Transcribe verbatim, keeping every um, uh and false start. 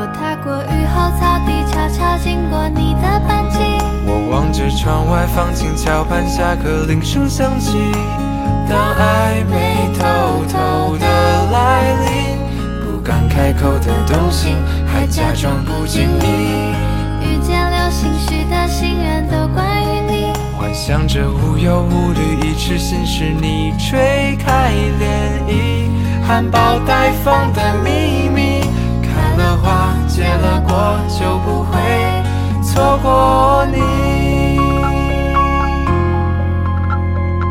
我踏过雨后草地，悄悄经过你的班级。 我望着窗外放晴桥畔，下课铃声响起。当暧昧偷偷的来临，不敢开口的动心，还假装不经意。 遇见流星许的心愿都关于你， 幻想着无忧无虑，一池心事你吹开涟漪。含苞待放的秘密，开了花结了果，就不会错过你。